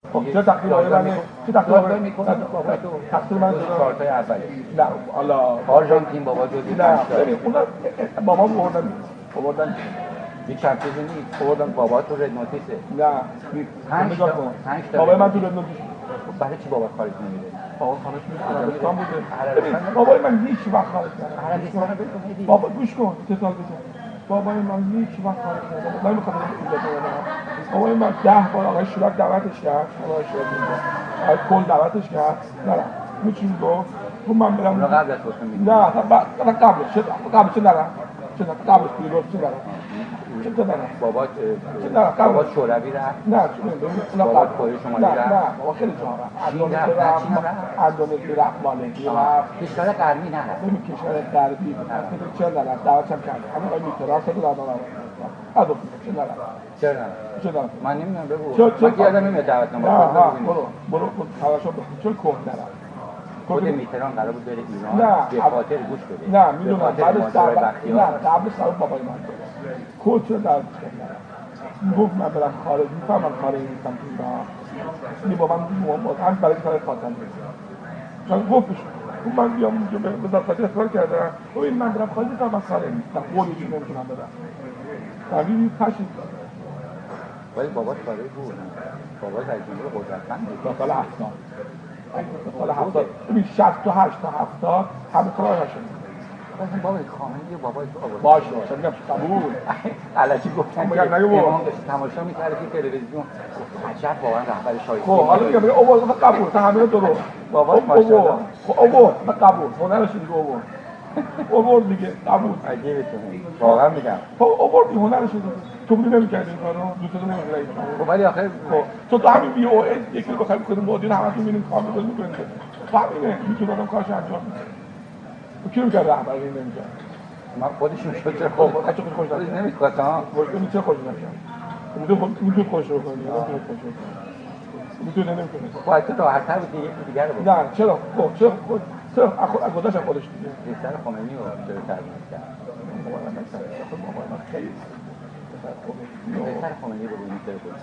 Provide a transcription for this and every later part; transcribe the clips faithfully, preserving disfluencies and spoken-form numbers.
خب چه تقصیر من چه تقصیر من میکنه بابا تو تقصیر من چهارتای اولی نه حالا آرژانتین بابا دو دیگه نه اونا بابا بردن بردن یه چند چیزی نیست بردن بابا تو رد نوتیسه نه پنج تا پنج تا بابا من تو رد نوتیس برای چی بابا خارج نمیره بابا خارج میره عربستان بوده بابا من هیچ وقت خارج نمیره عربستان بده بابا گوش کن سه سال بشه بابا من هیچ وقت خارج نمیره من میخوام اینجا بابا من ده بار آقای شوراک دعوتش کرد آقای شوراک آقای کل دعوتش کرد نه میچین گفت تو من برم اون قبل از گفتم نه بعد قبلش چه قبلش چه نرم چه قبلش بیرون چه نرم چه نرم بابا چه نرم بابا شوروی رفت نه چه نرم بابا کره شمالی رفت نه بابا خیلی جا رفت اندونزی رفت مالزی رفت کشور غربی نرفت نمی کشور غربی رفت چه نرم دعوتش هم کرد همین آقای میترا خیلی دعوت نرم ادو چه نرم چرا چه نرم من نمیدونم بگو من که یادم نمیاد دعوت نامه برو برو خلاصو بخون چون کهنه نرم خود میتران قرار بود بره ایران به خاطر گوش بده نه میدونم بعدش دعوت نه قبلش قرار بابای من کد چه دعوت کرد گفت من برم خارج میفهمم خارج نیستم تو ایران این با من هم برای کار خاطر چون گفتش اون من بیام اونجا به ذات اصرار کردم خب این من برم خارج نیستم من خارج نیستم قولی چی نمیتونم بدم تغییری پشید ولی بابا خارج بود بابا در جمهور قدرتمند بود سال هفتاد سال هفتاد ببین شصت و هشت تا هفتاد همه کار نشد اصلا بابا خامنه‌ای بابا تو آورد باشه باشه میگم قبول علکی گفتن میگم نگو امام داشت تماشا می‌کرد تو تلویزیون عجب واقعا رهبر شایسته خب حالا میگم آورد قبول تا همه درست بابا ماشاءالله خب آورد قبول هنرش دیگه آورد آورد دیگه قبول عجیبتونه واقعا میگم خب آورد هنرش دیگه تو میگی نمی‌کردی این کارو دوست نمی‌گیری خب ولی آخر تو تو همین بی او اس یکی رو بخوایم کنیم مدیر همتون می‌بینید کار می‌کنید می‌کنید همینه میتونه آدم کارش انجام بده کی می‌کرد رهبری نمی‌کرد ما خودش میشد چرا خب بچه خود خوش نمی‌کنه نمی‌خواد ها واسه چه خوش نمی‌کنه میتونه میتونه خوش رو کنه نمیتونه خوش رو کنه میتونه نمی‌کنه خب تو راحت‌تر بود دیگه دیگه رو نه چرا خب چرا چرا از خودش خودش دیگه بیشتر خمینی رو چرا تربیت کرد خیلی بیشتر خمینی رو ببینید چرا بود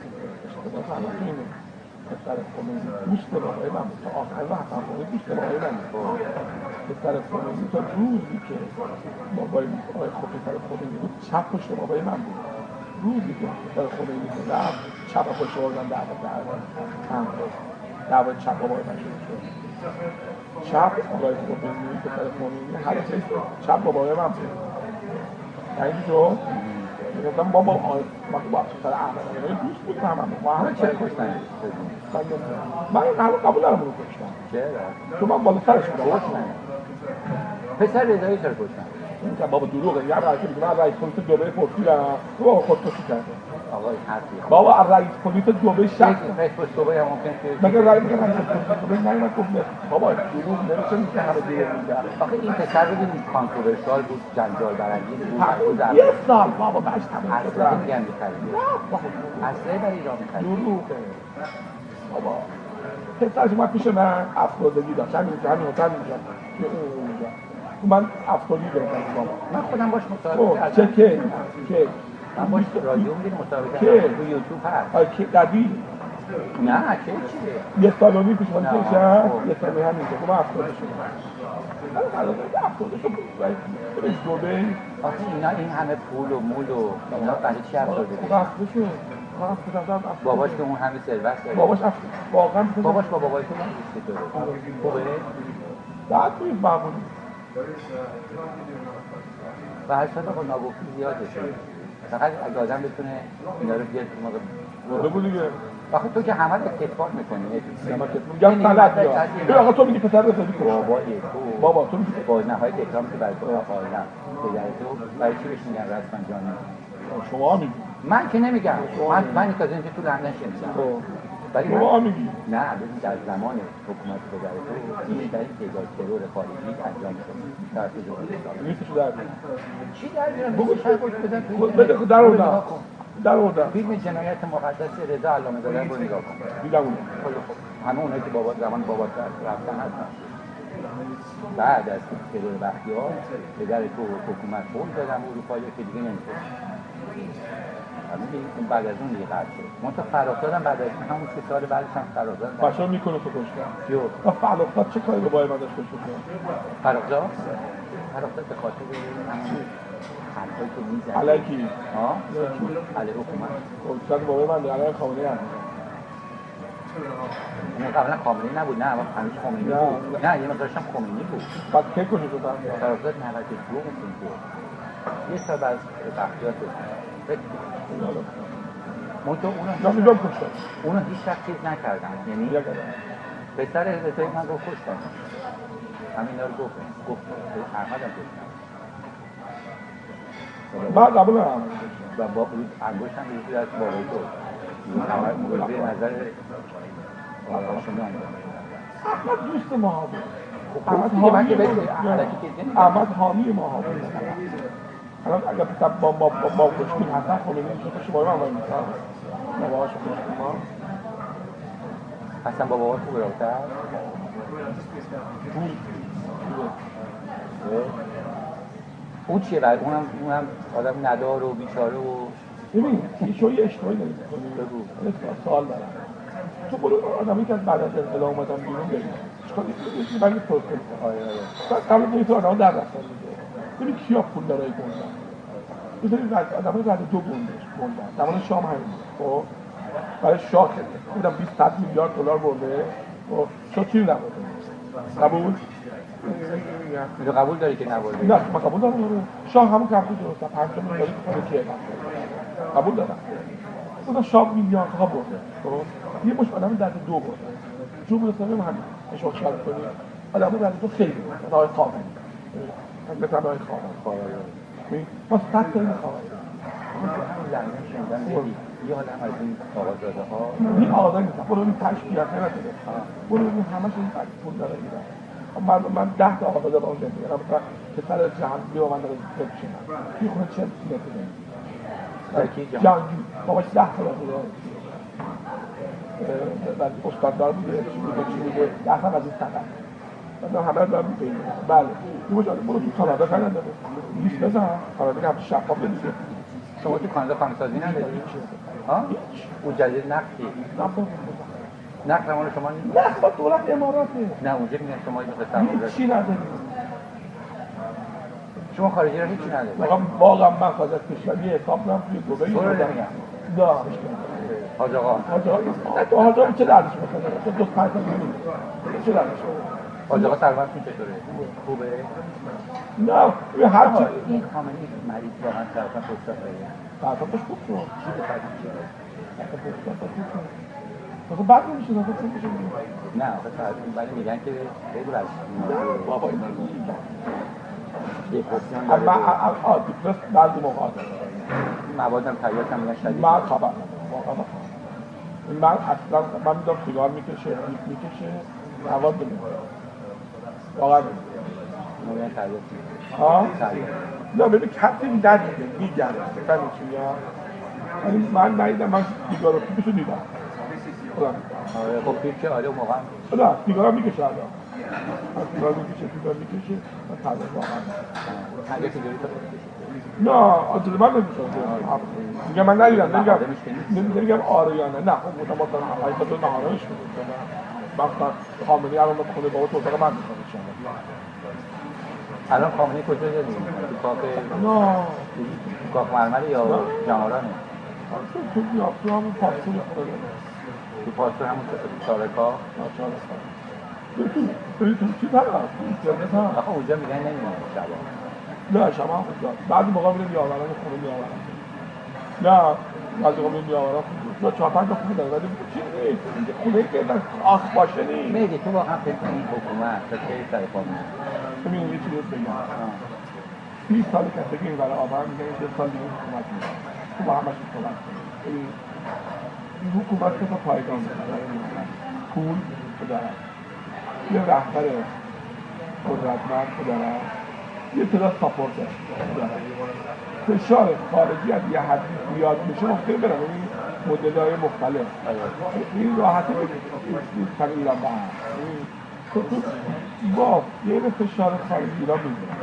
پسر خمینی دوست بابای من تا آخر وقت هم خمینی دوست بابای من پسر خمینی تا روزی که بابای آقای خود پسر خمینی بود چپ پشت بابای من بود روزی که پسر خمینی بود رفت چپ پشت بردن دعوت دعوت دعوت چپ بابای من شد چپ آقای خمینی پسر خمینی هر چیز چپ بابای من بود یعنی شد میگفتم بابا آی ما تو با پسر احمد دوست بود همه ما همه چه کشتن من این حالا قبول دارم اونو کشتن چرا؟ تو من بالا سرش بودم کشتن پسر رضایی چرا کشتن؟ این که بابا دروغه یه رئیس میگه من رئیس کمیته دبی پرسیدم تو بابا خودکشی کرده آقای حرفی بابا رئیس کمیته دبی شخص رئیس دبی هم ممکن که مگه رئیس میگه رئیس کمیته دبی نمیاد گفت بابا دروغ نمیشه میگه همه دیگه میگه آخه این پسر ببین کانتروورشال بود جنجال برانگیز بود یه سال بابا بعدش تموم شد اصلا میگن می‌خرید اصلا برای ایران می‌خرید دروغه بابا پسرش اومد پیش من افسردگی داشت همین اینجا همین هتل اینجا اونجا من افسردگی داشتم بابا من خودم باش مصاحبه کردم چه که که من باش رادیو می‌دید مصاحبه که کردم تو یوتیوب هست آ که قدی نه که چیه یه سال و نیم پیش من پیشم یه سال و همین که من افسرده شدم من خلاص افسرده شدم برای دوبه آخه اینا این همه پول و مول و اینا برای چی افسرده بشه باباش که اون همه ثروت داره باباش واقعا باباش با بابای تو نمیشه داره خوبه بعد توی معمولی و هر صد آقا ناگفتی زیاده شده فقط اگه آدم بتونه اینا رو بیاد موقع بگو دیگه آخه تو که همه رو اتفاق میکنی میگم غلط میاد آقا تو میگی پسر رسادی کن بابا تو بابا تو میگی با نهایت احترام که برای تو قائلم پدر تو برای چی بهش میگن رسما جانی شما میگی من که نمیگم من من تازه اینجا تو لندن شنیدم ولی شما میگی نه ببین در زمان حکومت پدر تو بیشترین تعداد ترور خارجی انجام شد طرف جمهوری نیستش در چی در بیارم بگو شاید گوش بدن بده در اون در اون فیلم جنایت مقدس رضا علامه زاده رو نگاه کن دیدم اون همه اونایی که بابا زمان بابا رفتن هستن بعد از ترور بختیار پدر تو حکومت قول دادن اروپایی که دیگه نمیشه همین اون بعد از اون دیگه قرض شد. من تو فراخدادم بعد از همون سه سال بعدش هم فراخداد. بچه‌ها میکنه تو کشتن. کیو؟ و فراخداد چه کاری با من داشت کشته؟ فراخداد؟ فراخداد به خاطر همون حرفایی که میزنه. الکی. ها؟ علی حکومت. خب بابای من علی خامنه‌ای هم. اون قبلا خامنه‌ای نبود نه اما همیشه خامنه‌ای بود. نه یه مقدارش هم خامنه‌ای بود. بعد کی کشته شد؟ فراخداد نود و دو مثل که. یه سال بعد تحقیقات منطقه اونا نمیدونم کشتن اونا هیچ وقت چیز نکردن یعنی پسر رضایی من رو کشتن همین رو گفت گفت احمد هم کشتن بعد قبول هم و با انگوش هم بیشتر از بالای تو مورد نظر آشنان احمد دوست ما ها بود احمد حامی ما ها بود الان اگر پسر با با با با کشتیم حسن خمینی میشه که شما رو هم میکنم باباهاشو کشتیم ما حسن باباهاش خوبه رابطه اون چیه بعد اونم اونم آدم ندار و بیچاره و ببین یه شوی اشتباهی دارید میکنید بگو سوال دارم تو برو آدمی که از بعد از انقلاب اومدن بیرون برید چیکار می‌کنید من یه پروسه آره آره قبل از اینکه آدم‌ها در رفتن دیگه ببین کیا پول دارای گندن بذارید آدمای رد دو گندش گندن زمان شام همین خب برای شاه بودم بیست صد میلیارد دلار برده خب شاه چی نبوده قبول تو قبول داری که نبوده نه من قبول دارم شاه همون کفی درسته پنج میلیارد تومان کیه قبول دارم اون شاه میلیاردها برده خب یه مش آدم در دو برده جمهوری اسلامی هم همین اشوق شرط کنید آدم در دو خیلی برده آقای خامنه‌ای مثلا آقای خامنه‌ای ما صد تا این خامنه‌ای همین لعنت شنیدن دیدی یه آدم از این آقازاده ها این آقازاده نیست برو این تشکیلات نمیده برو این همش این پول داره میدن من من ده تا آقازاده با اون زندگی کردم مثلا پسر جهان بیا من داره بچینم توی خونه چه نمیده جهانگیر باباش ده تا داره بعد استاندار بوده چی بوده چی بوده ده تا از این طرف بعد همه رو می‌بینید بله این مجاله برو تو کانادا کار نداره لیست بزن کانادا که همش شفاف نیست شما تو کانادا خانه‌سازی نداری؟ ها؟ اون جدید نفتی نفت مال شما نیست؟ نفت با دولت اماراته نه اونجا میگن شما اینو قسم چی نداری شما خارجی را هیچی نداری واقعا واقعا من خواهد از کشور یه حساب دارم توی دبی تو رو نمیگم نه حاج آقا حاج آقا تو حاج آقا چه دردش میکنه تو دو پنج تا میلیون چه دردش حاج آقا سلامتتون چطوره خوبه نه به هر چی این خامنه‌ای مریض واقعا سرطان پروستات داره سرطانش خوب شد چی به فرض چیه مثلا بعد نمیشه مثلا چون میشه نه آخه سرطان ولی میگن که بگو از بابا اینا دیپرسیون داره من آ دیپرس بعضی موقع داره موادم تریاک هم میگن شدید من خبر واقعا من اصلا من میدونم سیگار میکشه میکشه مواد نمیده واقعا میگن تریاک ها تریاک نه ببین کسی ندیده میگن فهمی چی میگم یعنی من ندیدم من سیگار رو پیپشو دیدم آره خب پیپ که آره اون موقع نه سیگار هم میکشه الان سیگار میکشه سیگار میکشه من تریاک واقعا تریاک اینجوری تو نه آجوری من نمیشه میگم من ندیدم نمیگم نمیگم آره یا نه نه خب بودم با تا های تا دو نهارش میکنم مثلا خامنه‌ای الان به خونه بابا تو اتاق من میخوام بشم الان خامنه‌ای کجا داری؟ تو کاخ نه کاخ مرمر یا جمارانه؟ تو تو بیا تو همون پاسپورت خونه تو پاسپورت همون چهار کاخ؟ چهار کاخ تو تو چی هست؟ آخه اونجا میگن نمیدونم شبا نه شما هم خوب بعضی موقع میرم بیاورن خونه میآورن نه بعضی موقع میآورن خونه چهار پنج تا خونه داره ولی چی نیست اینجا خونه که نه آخ باشه نیست میگی تو واقعا فکر کنی این حکومت تا کی سر پا میاد ببین یه چیزی بگم بیست سال که فکر این برای آور میگن یه سال دیگه حکومت میاد تو با همش صحبت کنی این حکومت که تا پایگان میکنه پول داره یه رهبر قدرتمند داره یه تعداد ساپورت داره فشار خارجی از یه حدی زیاد میشه ممکنه برن این مدل‌های مختلف این راحتی نیست کمی ایران با هم تو با یه فشار خارجی ایران میگیره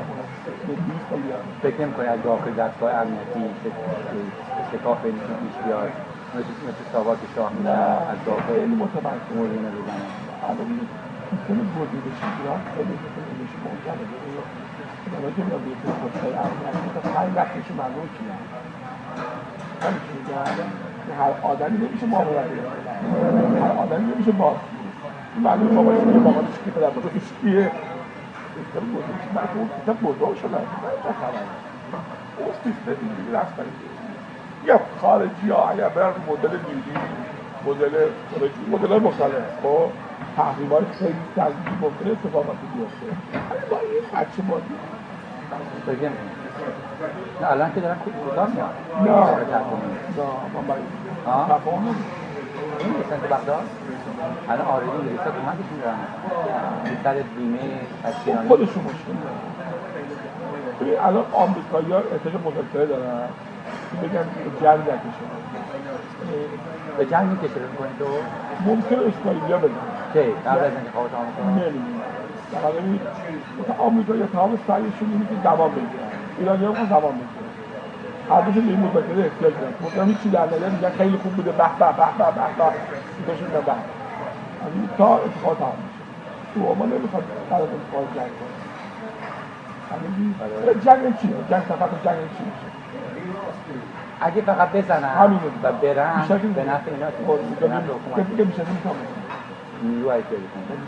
فکر نمی‌کنی از داخل دستگاه امنیتی شکاف بینشون پیش بیاد مثل مثل ساواک شاه میشن از داخل خیلی متمرکز مورینه بزنن الان سیستم گزینش ایران خیلی گزینش محکمه برای که میاد بیرون خودسای امنیتی تا پنج وقتشو معلوم کیه همین چی میگم هر آدمی نمیشه معاملت هر آدمی نمیشه باز معلوم باباش که باباش که پدر بزرگش کیه سیستم گزینش برای که اون سیستم بزرگ شده نه خبره اون سیستم اینجوری رفتن یا خارجی ها اگر برن مدل لیبی مدل مدل مختلف خب تحریم‌های خیلی سنگین ممکنه اتفاقاتی بیفته با این بچه بازی بگم نه الان که دارن کوتاه میاد نه نه من باید تفاهم نمی‌رسن تو بغداد الان آردی انگلیس‌ها کمکشون دارن سر بیمه تشکیلانی خودشون مشکل دارن ببین الان آمریکایی‌ها احتیاج مذاکره دارن که بگن جنگ نکشه به جنگ میکشه می‌کنی تو ممکنه اسرائیلیا بزنن چه قبل از انتخابات آمریکا نمی‌دونم فقط ببین آمریکایی‌ها تمام سعیشون اینه که زمان بگیرن ایرانی‌ها هم زمان بگیرن هر دوشون به این مذاکره احتیاج دارن مثلا هیچی در نظر میگن خیلی خوب بوده به به به به به به میگن به همین تا انتخابات تمام میشه تو ما نمیخواد بعد از انتخابات جنگ کنه همین جنگ چیه جنگ فقط جنگ چی میشه اگه فقط بزنن و برن به نفع اینا به نفع حکومت دیگه میشه نمیتونم نیرو ایجاد کنن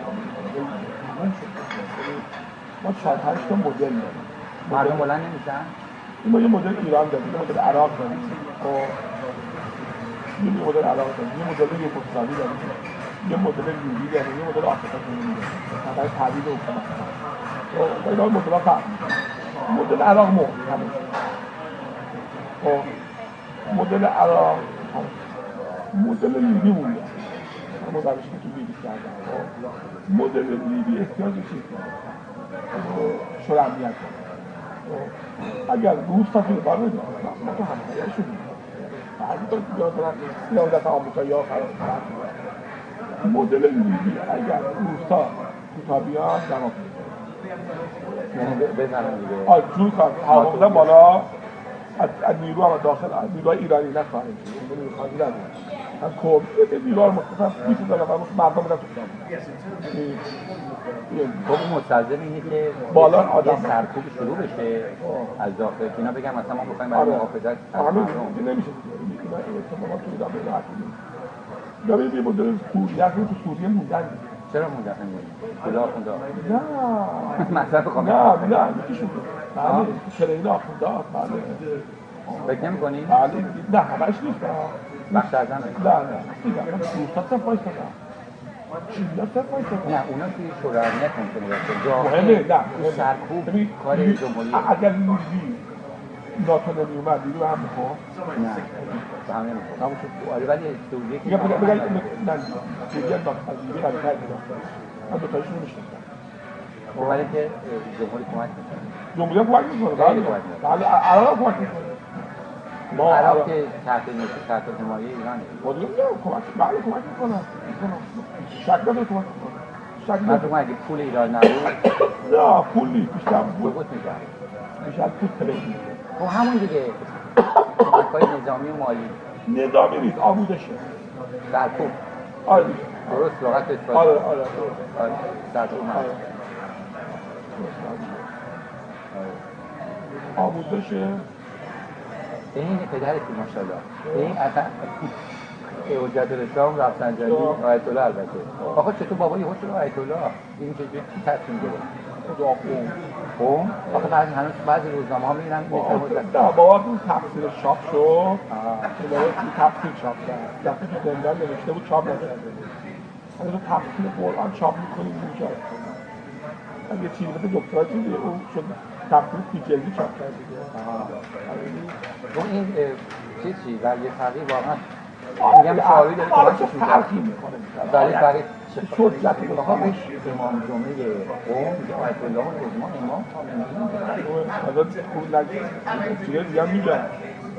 ما چهار پنج تا مدل داریم مردم بلند نمیشن ما یه مدل ایران داریم یه مدل عراق داریم خب یه مدل عراق داریم یه مدل یوگسلاوی داریم یه مدل لیبی داریم یه مدل آفریقا جنوبی داریم برای تعویض حکومت خب اینا مدل‌ها فرق می‌کنه مدل عراق مرد همین خب مدل عراق مدل لیبی مونده اما روشی که تو لیبی کردن مدل لیبی احتیاج چیز شور امنیت اگر روز تا توی بار نمیدونم ما تو همکاریشون بعضی تا که جا دارن سیاست آمریکایی ها فرار مدل لیبی اگر روستا کوتاه بیان جواب یعنی بزنن دیگه آه جور کار هوا بالا از نیرو هم داخل نیروهای ایرانی نه خارجی نیروی خارجی نداره هم کوبه نیروها رو مخصوصا بیست هزار نفر مردم بودن تو خب اون مستلزم اینه که بالا آدم سرکوب شروع بشه از داخل اینا بگم مثلا ما می‌خوایم برای محافظت از مردم نمیشه اینا اتفاقات تو ایران به راحتی نیست یا ببین یه مدل سوریه رو تو سوریه موندن چرا موندن نمی‌دونی کلاه خونده نه مثلا بخوام نه نه یکیشون بله کلینه آخونده بله فکر نمی‌کنی؟ بله نه همش نیست بخش از همه نه نه میگم روستا صرف وایس دادن چیزا صرف وایس دادن نه اونا توی شورای امنیت ممکنه باشه مهمه نه سرکوب کار جمهوری اگر لیبی ناتو نمیومد لیبی هم میخواد نه به هم نمیخواد همون شد آره ولی سوریه که بگم بگم نه سوریه ناتو لیبی قوی تر می‌داشت من دو تایشون نمی‌شناختم ولی که جمهوری کمک می‌کنه جمهوری کمک می‌کنه بله عراق کمک می‌کنه ما عراق که تحت تحت حمایه ایرانه خودمون کمک بله کمک می‌کنه شک نداره کمک می‌کنه شک نداره اگه پول ایران نبود نه پول نیست بیشتر بود می‌کرد بیشتر پول ترید خب همون دیگه کمک‌های نظامی و مالی نظامی نیست آموزشه سرکوب آره درست لغت اثبات آره آره آره سرکوب آموزشه این پدرتی ماشاءالله این اصلا حجت الاسلام رفسنجانی آیت الله البته آخه چطور بابا یهو شد آیت الله این چه چی تصمیم گرفت خدا قوم قوم آخه بعضی هنوز بعضی روزنامه ها میگن نه بابا اون تفسیر چاپ شد که داره تفسیر چاپ کرد دفعه که زندان نوشته بود چاپ نکرده اگه تو تفسیر قرآن چاپ می‌کنی اینجا اگه چیزی مثل دکترا چیزی اون شد تفسیر سی جلدی چاپ کرد دیگه اون این چیزی ولی تغییر واقعا میگم شاوی داره کمکش فرقی میکنه ولی فرقی شد جتی به آقا بهش امام جمعه قوم میگه آیت الله و امام امام حالا اون نگه چیزه دیگه میگن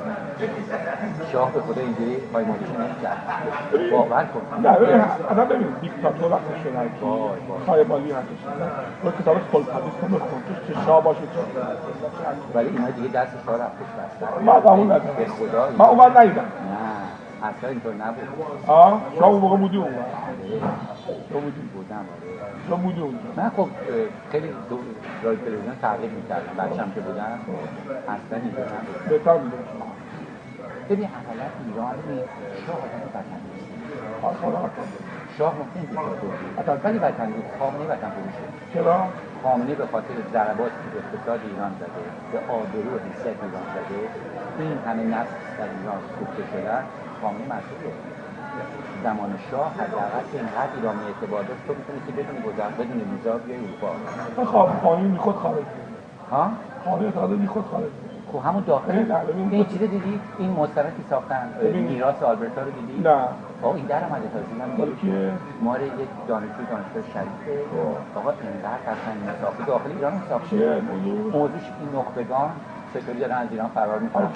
شاه به خدا اینجوری پای مالش نمی‌کرد. باور کن. نه ببین اصلا ببین دیکتاتور وقتی شده کی پای مالی هستش. اون کتاب خلق‌حدیث رو بخون چه شاه باشه چه ولی اینا دیگه دست شاه رفتش بستن. ما قبول ندارم. به خدا من اون وقت ندیدم. نه اصلا اینطور نبود. آه شاه اون موقع بودی اون وقت. تو بودی بودم تو بودی اونجا. من خب خیلی رادیو تلویزیون تعقیب می‌کردم بچه‌م که بودم اصلا اینطور نبود. بهتر می‌دونم. ببین اولا ایران شاه آدم وطن دوست شاه ممکن دیکتاتور ولی وطن دوست خامنه‌ای وطن فروشه. چرا؟ خامنه‌ای به خاطر ضرباتی که اقتصاد ایران زده به آبرو و حیثیت ایران زده این همه نسل در ایران سوخته شدن خامنه‌ای مسئوله. زمان شاه حداقل اینقدر ایران اعتبار داشت تو می‌تونی که بدون گذر بدون ویزا بیای اروپا. من خواب خامنه‌ای می‌خواد خارج. ها؟ خامنه‌ای خارج می‌خواد خارج. خب همون داخل این چیزی دیدی این مستندی ساختن میراث آلبرتا رو دیدی؟ نه. آقا این در اومده تازه من که مار یک دانشجو دانشگاه شریفه آقا اینقدر اصلا ساخته داخل ایران ساخته موضوعش این نخبگان چطوری دارن از ایران فرار میکنن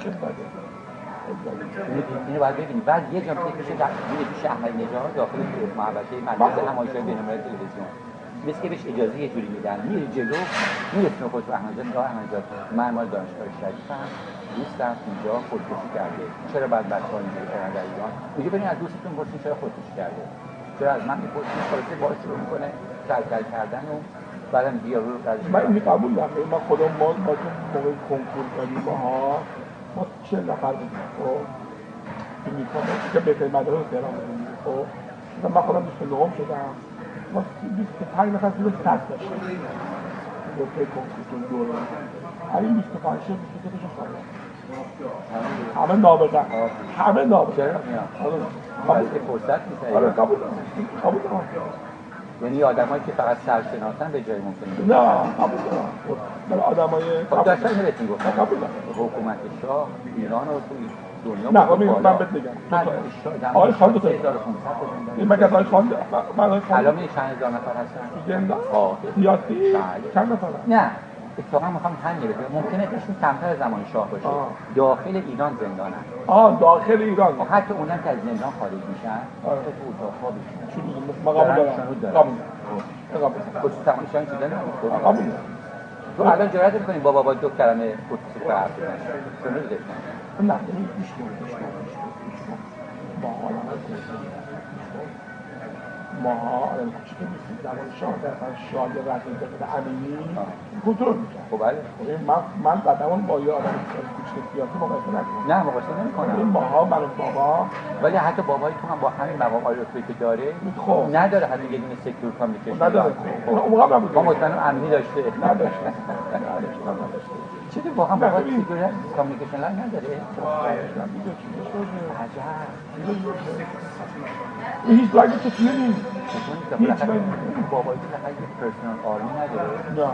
اینو باید ببینید بعد یه جا میشه در پیش احمدی نژاد داخل محوطه مرکز همایشگاه بین‌المللی تلویزیون مثل که بهش اجازه یه جوری میدن میره جلو میرسونه خودش به احمدی نژاد احمدی من مال دانشگاه شریفم دوستم اینجا خودکشی کرده چرا بعد بچه‌ها اینجوری کردن در ایران میگه برین از دوستتون پرسین چرا خودکشی کرده چرا از من میپرسین خلاصه باهاش شروع میکنه کلکل کردن و بعدم بیا رو من اینو قبول دارم من خودم ما با تو موقع کنکور دادیم ماها ما چهل نفر بودیم خب این میخوام که بهترین مدرسه تهران بودیم خب من خودم بیست و نه شدم ما بیست و پنج نفر زیر صد داشتیم دوره کنکور دوره همین بیست و پنج شد بیست و سه تاشون خارج همه نابغه همه نابغه چرا میاد که فرصت می‌سازه آره قبول دارم قبول دارم یعنی آدمایی که فقط سرشناسن به جای ممکنه نه قبول دارم برای آدمای خب داشتن اینو بهتون گفتم قبول دارم حکومت شاه ایران رو توی دنیا نه من من بهت میگم آقای خان دو تا هزار و پانصد این مگه آقای خان من آقای خان الان می چند هزار نفر هستن زندان سیاسی چند نفر نه اتفاقا میخوام همین بگم ممکنه ایشون کمتر از زمان شاه باشه آه. داخل ایران زندانن آه داخل ایران حتی اونم که از زندان خارج میشن آره. تو اتاق ها بشن چی میگم ما قبول دارم قبول قبول خصوصا ایشان چیزا نمیگه قبول تو الان جرأت می‌کنی با بابا دو کلمه خصوصی حرف بزنی چون دیگه نه گوش کن گوش کن با حالا ماها الان کوچیک نیستیم زمان شاه در شاه رضایی به امینی کنترل می‌کرد خب بله من من قدمون با یه آدم کوچیک سیاسی مقایسه نکنم نه مقایسه نمی‌کنم این ماها من بابا ولی حتی بابای تو هم با همین مقام آیوفی که داره خب نداره حتی یه دونه سکتور کامیکیشن نداره اون موقع نبود ما مطمئنم امنی داشته نداشت نداشت نداشت چیزی با هم با سکتور کامیکیشن لا نداره هیچ لاگی تو چیه نیست هیچ لاگی بابایی که لحظه پرسنال آرمی نداره نه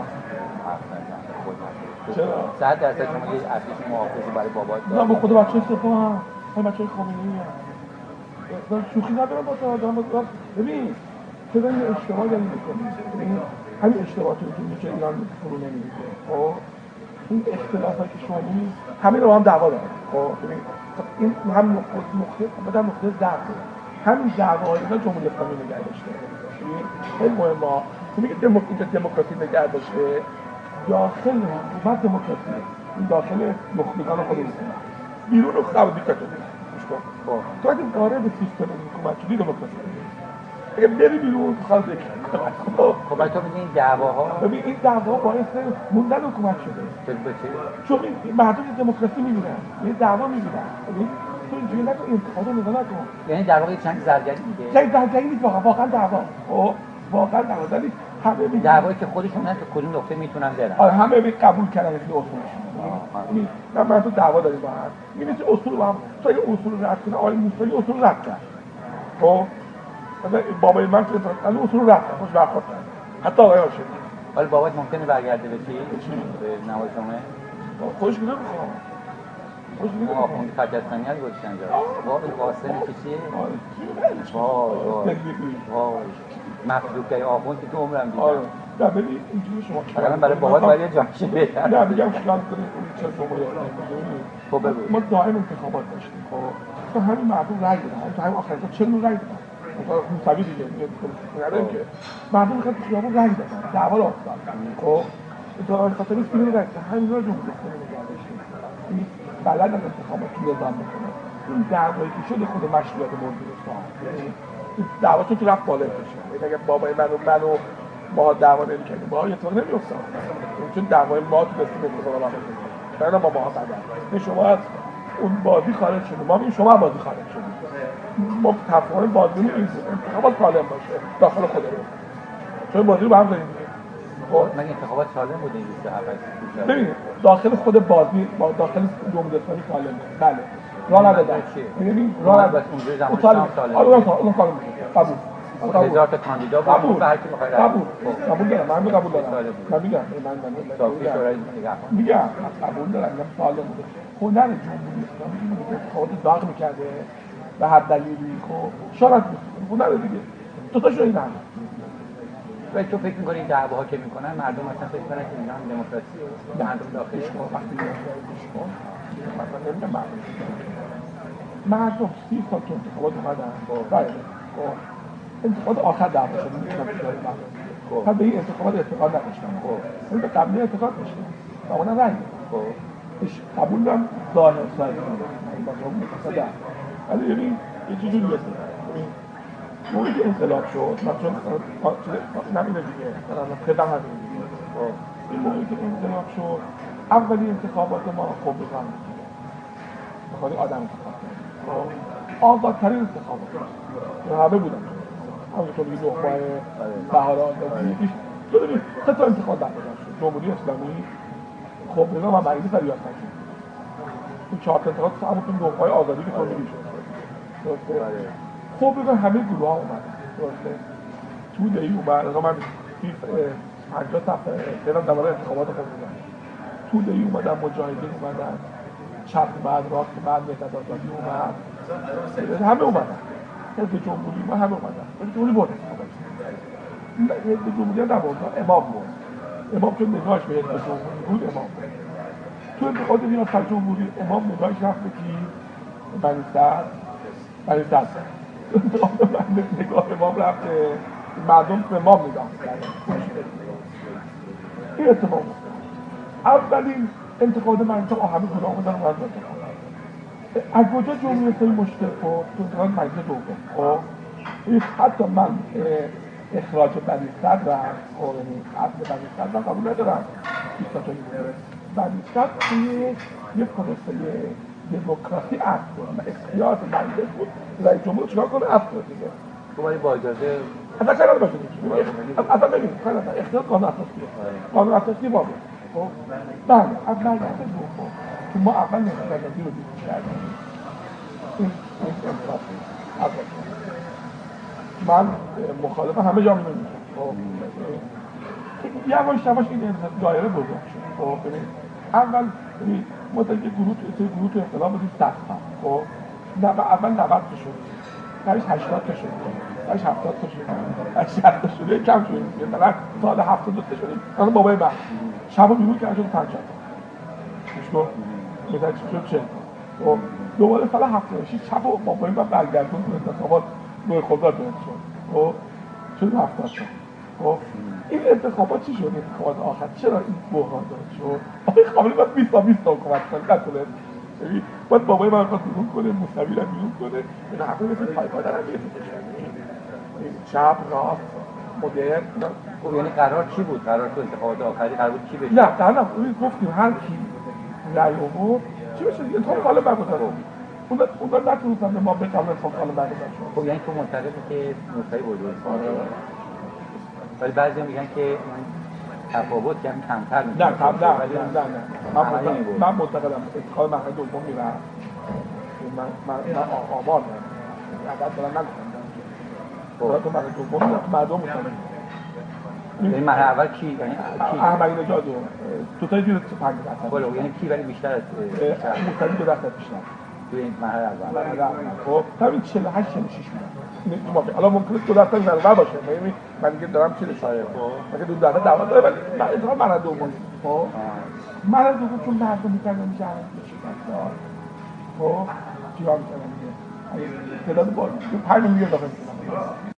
چرا؟ صد درصد شما یه ارتش محافظی برای بابات نه به خود بچه سپاه هم همه بچه خامنه‌ای هم شوخی ندارم با تو آدم ببین تو داری اشتباه داری میکنی همین اشتباهاتی که میشه ایران فرو نمیریزه خب این اختلافاتی که شما می‌بینید همین رو هم دعوا دارن خب ببین این هم نقطه بعد نقطه ضعف همین دعواهای اینا جمهوری اسلامی نگه داشته خیلی مهمه تو میگه دموکراسی نگه داشته داخل حکومت دموکراسی این داخل نخبگان خودمون بیرون خود دیکتاتوری خب تو اگه وارد سیستم حکومت شدی دموکراسی اگه بری بیرون خالص خب بعد تو میگی این دعواها ببین این دعوا باعث موندن حکومت شده چون مردم دموکراسی می‌بینن یه دعوا می‌بینن ببین تو اینجوری نکن انتقاد رو نکن یعنی در واقع چند زرگری میگه چند زرگری نیست واقعا واقعا دعوا خب واقعا دعوا ولی همه میگن دعوایی که خودشون نه تو کدوم نقطه میتونن برن آره همه به قبول کردن این اصولش نه من تو دعوا داریم با هم می‌بینی اصول با هم تو این اصول رو رد کنه آقای موسوی اصول رد کرد خب مثلا بابای من تو اصلا اصول رد کرد خوش برخورد کرد حتی آقای هاشمی ولی بابات ممکنه برگرده به چی به نوازنامه خوش می‌دونم می‌خوام خوش می‌دونم اون خجستانی هست گذاشتن اینجا واقعا قاسم که چیه وای وای وای مفلوکه آخوند که تو عمرم دیدم نه ببین اینجوری شما الان برای بابات باید جانشین بهتر نه میگم خیال کنید چه جمهوری اسلامی خب بگو ما دائم انتخابات داشتیم خب تو همین مردم رأی دادن تو همین آخرین چه نوع رأی دادن موسوی دیگه میگه نداریم که مردم خیلی خیابون رأی دادن دعوا رو افتاد خب تو خاطر این فیلم رأی همین رو جمهوری اسلامی نگه داشتیم این بلد انتخابات تو نظام میکنه این دعوایی که شده خود مشروعیت موضوع است این دعواتون که رفت بالا بشه اگه بابای من و من و ما دعوا نمی‌کردیم با اتفاق نمی‌افتاد چون دعوای ما تو دست اتفاق افتاد برای ما با قدر نه شما از اون بازی خارج شدید ما این شما بازی خارج شدید ما تفاهم بازی این بود انتخابات سالم باشه داخل خودمون چون بازی رو با هم داریم خب من انتخابات سالم بود این بیست و هفت ببین داخل خود بازی با داخل جمهوری اسلامی سالم بله راه ندادن ببین راه ندادن اونجوری زمان شام سالم آره اون سالم قبول هزار تا کاندیدا بود قبول هر کی می‌خواد قبول قبول دارم من قبول دارم من میگم من من صافی شورای نگهبان میگم قبول دارم میگم سالم بوده هنر جمهوری اسلامی این بوده انتخابات داغ می‌کرده به هر دلیلی خب شرط بود هنر دیگه تو تا شوی نه و تو فکر می‌کنی این دعواها که می‌کنن مردم مثلا فکر کنن که ایران دموکراسی مردم داخلش کن وقتی کن مثلا نمیگم مردم مردم سی سال تو انتخابات اومدن بله انتخابات آخر دعوا شد می‌تونم بیشتر مردم خب به این انتخابات اعتقاد نداشتم خب اون به قبلی اعتقاد داشتم اما رأی خب ايش قبول دارم ظاهر سازی من با اون متصدم ولی ببین یه چیزی دیگه موقعی که انقلاب شد من چون نمیده دیگه من خدمت همین دیگه این موقعی که انقلاب شد اولی انتخابات ما خوب بزن بخاطر آدم انتخاب کرد آزادترین انتخابات همه بودن همونطور که نخبه بهار آزادی تو ببین سه تا انتخاب در شد جمهوری اسلامی خب بزن من مریضی فریاد نشد این چهار تا انتخاب همونطور نخبه آزادی که تو میگی شد درسته خب بزن همه گروه ها اومدن درسته توده ای اومد اگه من پنجاه صفحه دیدم دوباره انتخابات خود بودن توده ای اومدن مجاهدین اومدن چپ اومد راست اومد مهداد آزادی اومد همه اومدن حزب جمهوری ما همه اومدن حزب جمهوری برد حزب جمهوری هم نبرد امام برد امام چون نگاهش به حزب جمهوری بود امام برد تو انتخابات ریاست جمهوری امام نگاهش رفت به کی؟ بنی صدر بنی صدر نگاه امام رفت مردم به امام نگاه کردن این اتفاق اولین انتخابات منطقه همه خدا آمدن و از انتخاب از کجا جمهوری اسلامی مشکل خورد؟ تو انتخابات مجلس دوم خب حتی من اخراج بنی صدر را یعنی اصل بنی صدر را قبول ندارم دیکتاتوری بنی صدر توی یک پروسه دموکراسی اصل بود و اختیار مجلس بود رئیس جمهور چیکار کنه اصل دیگه تو باید با اجازه اصلا چرا باشه دیگه اصلا ببین اختیار قانون اساسی قانون اساسی ما بود خب بله از مجلس دوم که ما اول نخبگی رو دیگه کردیم این انتخاب اول من مخالف همه جا می‌بینم خب یواش یواش این دایره بزرگ شد خب ببین اول ببین ما تا یک گروه تو گروه تو اختلاف بودیم صد تا خب اول نود تا شد بعدش هشتاد تا شد بعدش هفتاد تا شد بعدش شصت تا شد کم شد مثلا سال هفتاد و دو شدیم مثلا بابای من شب و بیرون کرد شد پنجاه تا مشکل مثلا شد چه خب دوباره سال هفتاد و شش شب و بابای من برگردون تو انتخابات نوع خدا درست شد خب شد هفتاد تا خب این انتخابات چی شد انتخابات آخر چرا این بحران داشت شد آخه قابل باید بیست تا بیست تا حکومت کنه نکنه ببین باید بابای من خواست بیرون کنه موسوی رو بیرون کنه این همه مثل پایپادر هم این چپ راست مدرن خب یعنی قرار چی بود؟ قرار تو انتخابات آخری قرار بود چی بشه؟ نه قرار نبود گفتیم هر کی رأی آورد چی بشه انتخاب سال برگزار کنه اون اون نتونستن به ما بگن انتخاب سال برگزار شد خب یعنی تو معتقدی که موسوی برد ولی بعضی هم میگن که تفاوت کمی کمتر میشه. نه کم نه ولی نه نه من من معتقدم انتخاب مرحله دوم میرم من من من آمار ندارم بعد دارم نگفتم تو مرحله دوم میرم مردم مطمئن یعنی مرحله اول کی یعنی کی احمدی نژاد تو تا جور پنج درصد بالا یعنی کی ولی بیشتر از موسوی دو درصد بیشتر تو این مرحله اول مرحله اول خب تا چهل و هشت چهل و شش میاد مافیا حالا ممکنه دو درصد ضربه باشه میبینی من دیگه دارم چیز شایعه خب مثلا دو درصد دعوا داره ولی من اتفاقا من دوم خب من دوم چون مردم می‌کردن میشه میشه خب چیکار می‌کنم دیگه تعداد بالا پنج میلیون داخل